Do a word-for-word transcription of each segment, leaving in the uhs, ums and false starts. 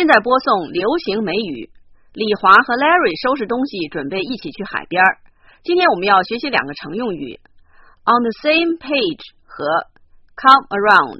现在播送流行美语。李华和 Larry 收拾东西，准备一起去海边。今天我们要学习两个常用语 on the same page 和 come around。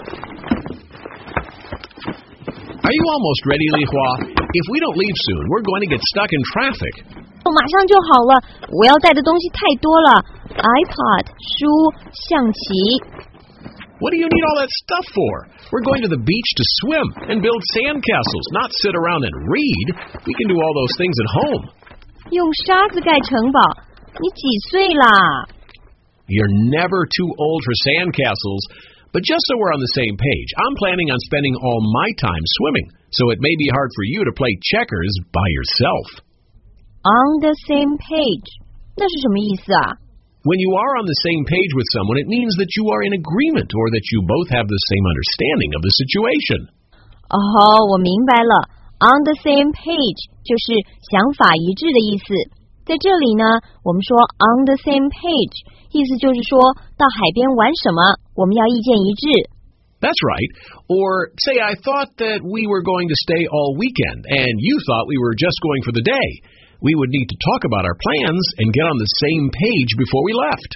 Are you almost ready, Li Hua? If we don't leave soon, we're going to get stuck in traffic. 马上就好了，我要带的东西太多了 iPod 书象棋。 What do you need all that stuff for? We're going to the beach to swim and build sandcastles, not sit around and read. We can do all those things at home. 用沙子盖城堡，你几岁啦？ You're never too old for sandcastles, but just so we're on the same page, I'm planning on spending all my time swimming, so it may be hard for you to play checkers by yourself. On the same page 那是什么意思啊？ When you are on the same page with someone, it means that you are in agreement or that you both have the same understanding of the situation. 哦，我明白了 On the same page 就是想法一致的意思。在这里呢，我们说 on the same page 意思就是说到海边玩什么，我们要意见一致。 That's right. Or say I thought that we were going to stay all weekend and you thought we were just going for the day. We would need to talk about our plans and get on the same page before we left.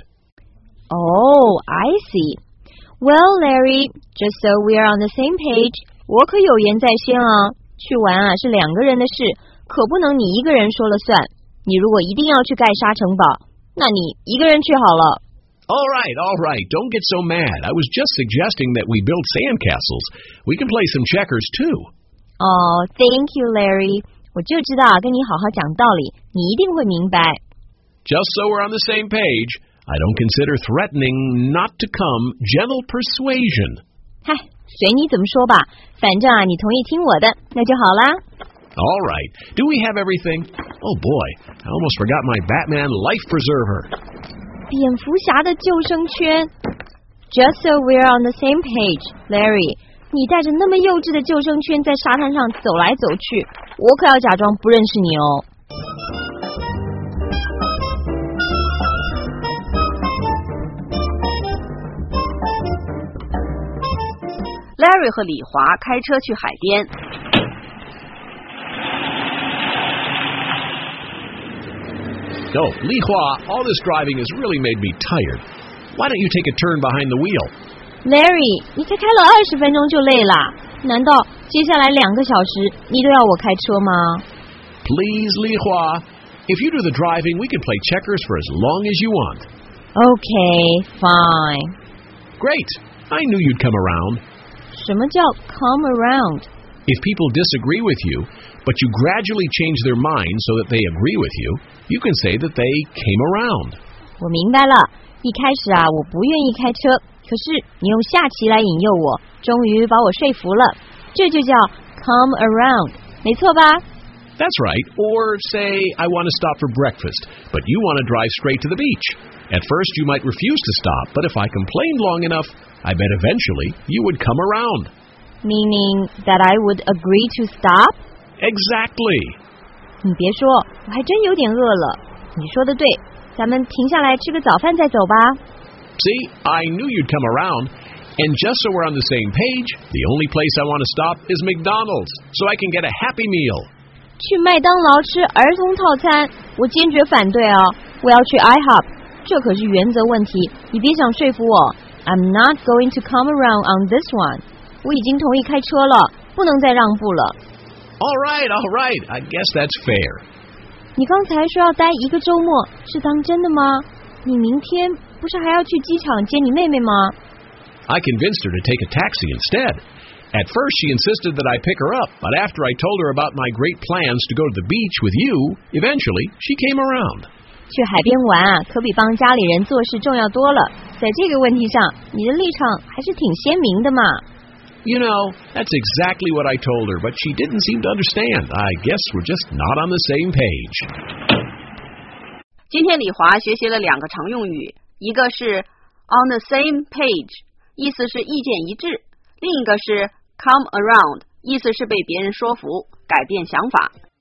Oh, I see. Well, Larry, just so we are on the same page, 我可有言在先啊。去玩啊是两个人的事，可不能你一个人说了算。你如果一定要去盖沙城堡，那你一个人去好了。 All right, all right. Don't get so mad. I was just suggesting that we build sandcastles. We can play some checkers too. Oh, thank you, Larry. 我就知道跟你好好讲道理，你一定会明白。 Just so we're on the same page, I don't consider threatening not to come gentle persuasion. 嗨，随你怎么说吧，反正啊，你同意听我的，那就好啦。 All right. Do we have everything? Oh boy, I almost forgot my Batman life preserver. 蝙蝠侠的救生圈。 Just so we're on the same page, Larry. 你带着那么幼稚的救生圈在沙滩上走来走去，我可要假装不认识你哦。 Larry 和李华开车去海边。 No, Li Hua, all this driving has really made me tired. Why don't you take a turn behind the wheel? Larry, 你才开了二十分钟就累啦？难道接下来两个小时你都要我开车吗？ Please, Li Hua. If you do the driving, we can play checkers for as long as you want. Okay, fine. Great. I knew you'd come around. 什么叫 come around? If people disagree with you, but you gradually change their mind so that they agree with you, you can say that they came around. 我明白了，一开始啊，我不愿意开车，可是你用下棋来引诱我，终于把我说服了，这就叫 come around， 没错吧？ That's right. Or say, I want to stop for breakfast, but you want to drive straight to the beach. At first, you might refuse to stop, but if I complained long enough, I bet eventually you would come around. Meaning that I would agree to stop? Exactly. 你别说，我还真有点饿了。你说的对，咱们停下来吃个早饭再走吧。 See, I knew you'd come around. And just so we're on the same page, the only place I want to stop is McDonald's, so I can get a Happy Meal. 去麦当劳吃儿童套餐，我坚决反对啊！我要去 IHOP， 这可是原则问题，你别想说服我。I'm not going to come around on this one. 我已经同意开车了，不能再让步了。 All right, all right. I guess that's fair. 你刚才说要待一个周末，是当真的吗？你明天不是还要去机场接你妹妹吗？ I convinced her to take a taxi instead. At first, she insisted that I pick her up, but after I told her about my great plans to go to the beach with you, eventually she came around. 去海边玩啊，可比帮家里人做事重要多了。在这个问题上，你的立场还是挺鲜明的嘛。 You know, that's exactly what I told her, but she didn't seem to understand. I guess we're just not on the same page. 今天李华学习了两个常用语，一个是 on the same page， 意思是意见一致；另一个是 come around， 意思是被别人说服，改变想法。